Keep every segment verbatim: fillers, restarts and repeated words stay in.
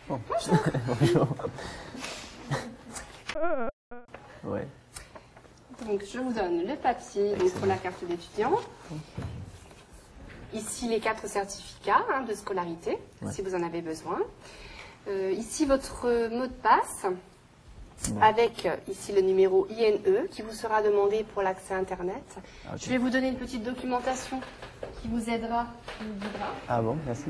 Oh. Bonjour. Bonjour. Ouais. Donc, je vous donne le papier donc, pour la carte d'étudiant. Ici, les quatre certificats hein, de scolarité, ouais. si vous en avez besoin. Euh, ici, votre mot de passe, ouais. avec ici le numéro I N E qui vous sera demandé pour l'accès Internet. Okay. Je vais vous donner une petite documentation qui vous aidera, qui vous guidera. Ah bon, merci.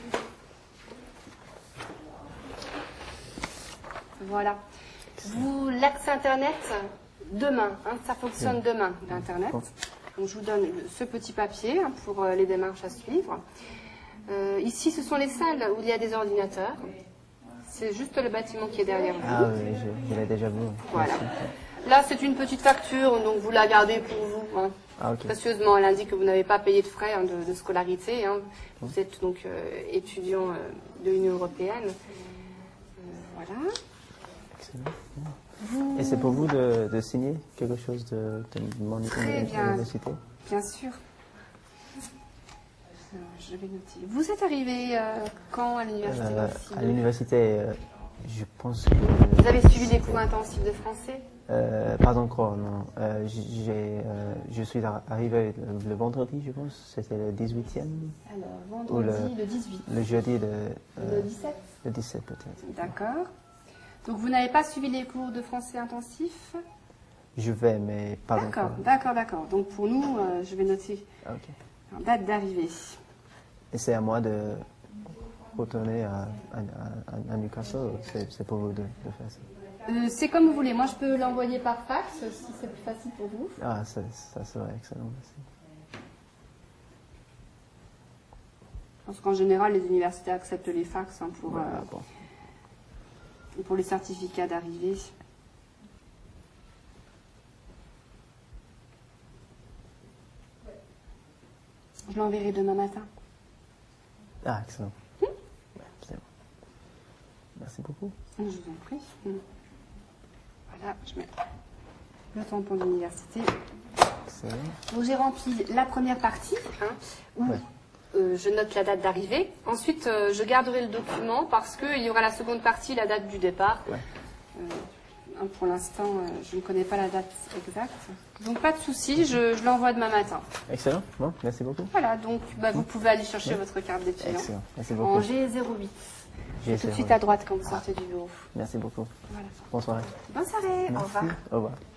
Voilà. Vous, l'accès Internet, demain, hein, ça fonctionne oui. demain, l'Internet. Bon. Donc, je vous donne ce petit papier hein, pour euh, les démarches à suivre. Euh, ici, ce sont les salles où il y a des ordinateurs. C'est juste le bâtiment qui est derrière vous. Ah oui, je, je l'ai déjà vu. Voilà. Là, c'est une petite facture, donc vous la gardez pour vous. Hein. Ah, okay. Précieusement, elle indique que vous n'avez pas payé de frais hein, de, de scolarité. Hein. Vous êtes donc euh, étudiant euh, de l'Union européenne. Euh, voilà. Excellent. Vous... Et c'est pour vous de, de signer quelque chose de, de mon université? Bien sûr. Alors, je vais noter. Vous êtes arrivé euh, quand à l'université euh, À l'université, euh, je pense que... Vous avez suivi des cours intensifs de français? euh, Pas encore, non. Euh, j'ai, euh, je suis arrivé le, le vendredi, je pense. C'était le dix-huitième. Alors, vendredi, le, le dix-huit. Le jeudi, le... Euh, le dix-sept. Le dix-sept, peut-être. D'accord. Donc, vous n'avez pas suivi les cours de français intensifs? Je vais, mais pas encore. D'accord, d'accord, d'accord. Donc, pour nous, euh, je vais noter okay. date d'arrivée. Et c'est à moi de retourner à, à, à, à Newcastle, c'est pour vous de, de faire ça? euh, C'est comme vous voulez. Moi, je peux l'envoyer par fax, si c'est plus facile pour vous. Ah, ça, ça serait excellent, merci. Parce qu'en général, les universités acceptent les fax hein, pour, ouais, euh, bon. pour les certificats d'arrivée. Je l'enverrai demain matin. Ah, excellent. Mmh. Ouais, c'est bon. Merci beaucoup. Je vous en prie. Mmh. Voilà, je mets le tampon de l'université. Donc j'ai rempli la première partie, hein, où ouais. euh, je note la date d'arrivée. Ensuite, euh, je garderai le document parce qu'il y aura la seconde partie, la date du départ. Ouais. Euh, hein, pour l'instant, euh, je ne connais pas la date exacte. Donc pas de souci, je, je l'envoie demain matin. Excellent, bon, merci beaucoup. Voilà, donc bah, vous pouvez aller chercher ouais. votre carte d'étudiant. Excellent, merci beaucoup. En G zéro huit. G zéro huit. Tout de suite à droite quand vous sortez du bureau. Merci beaucoup. Voilà. Bonne soirée. Bonne soirée, merci. au revoir. Au revoir.